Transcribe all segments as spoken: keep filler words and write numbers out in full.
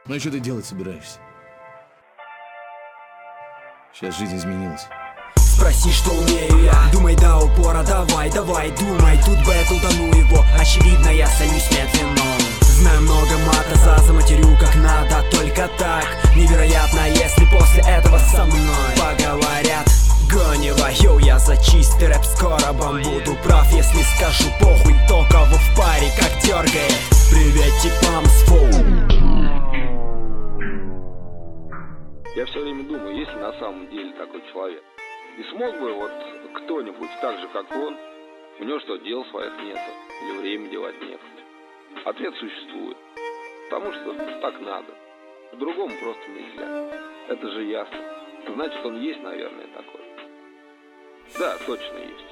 Ну и что ты делать собираешься? Сейчас жизнь изменилась. Спроси, что умею я. Думай до упора, давай, давай, думай. Тут бэтл, да ну его. Очевидно, я сольюсь медленно. Знаю много мата, за заматерю как надо. Только так, невероятно, если после этого со мной поговорят. Гонева, йоу, я за чистый рэп. Скоро вам буду прав, если скажу похуй, то кого в паре как дергает. Привет типам с фоу. Я все время думаю, есть ли на самом деле такой человек. И смог бы вот кто-нибудь так же, как он, у него что, дел своих нету, или время девать некуда. Ответ существует, потому что так надо, по-другому просто нельзя. Это же ясно. Значит, он есть, наверное, такой. Да, точно есть.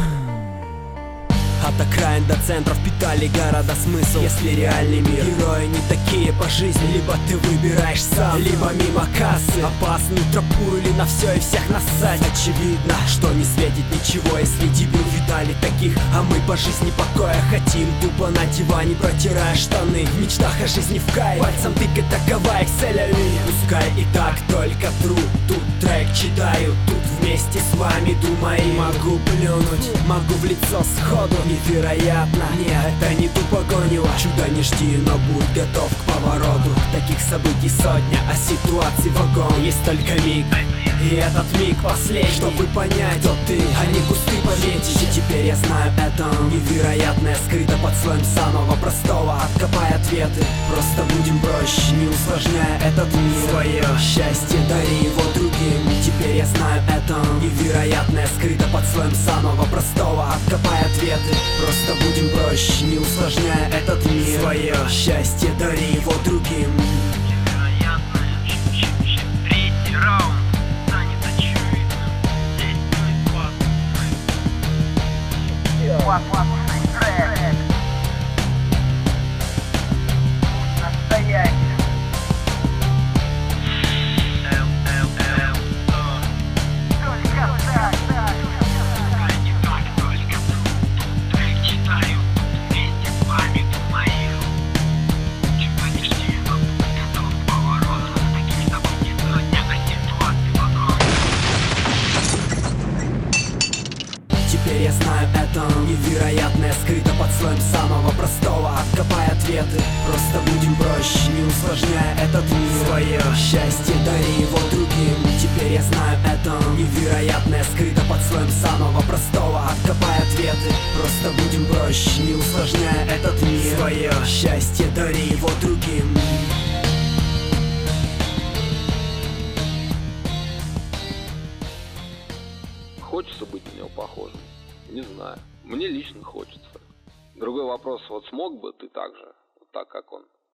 От окраин до центров питали города смысл. Если реальный мир, герои не такие по жизни. Либо ты выбираешь сам, либо мимо кассы. Опасную тропу или на все и всех насать. Очевидно, что не светит ничего, если дебил видали таких. А мы по жизни покоя хотим. Тупо на диване протирая штаны. В мечтах о жизни в кайф, пальцем тыкать такова экселяви. Пускай и так только тру. Тут трек читаю, тут вместе с вами думаю. Могу плюнуть, могу в лицо сходу. Невероятно, нет, это не тупо гонево. Чудо не жди, но будь готов к повороту. Таких событий сотня, а ситуаций вагон. Есть только миг, и этот миг последний, чтобы понять, кто ты, а не кусты пометить. И теперь я знаю это невероятное скрыто под слоем самого простого. Откопай ответы, просто будем проще, не усложняя этот мир. Свое счастье дари его другим. Теперь я знаю это невероятное скрыто под слоем самого простого. Откопай ответы, просто будем проще, не усложняя этот мир. Свое счастье дари его другим. Невероятное, третий раунд станет очевидным. Действует классный трек. Настоящий. Теперь я знаю это невероятное скрыто под слоем самого простого. Откопай ответы, просто будем проще, не усложняя этот мир. Свое счастье дари его другим. Теперь я знаю это невероятное скрыто под слоем самого простого. Откопай ответы, просто будем проще, не усложняя этот мир. Свое счастье дари его другим. Хочется быть на него похожим? Не знаю. Мне лично хочется. Другой вопрос, вот смог бы ты так же, так как он?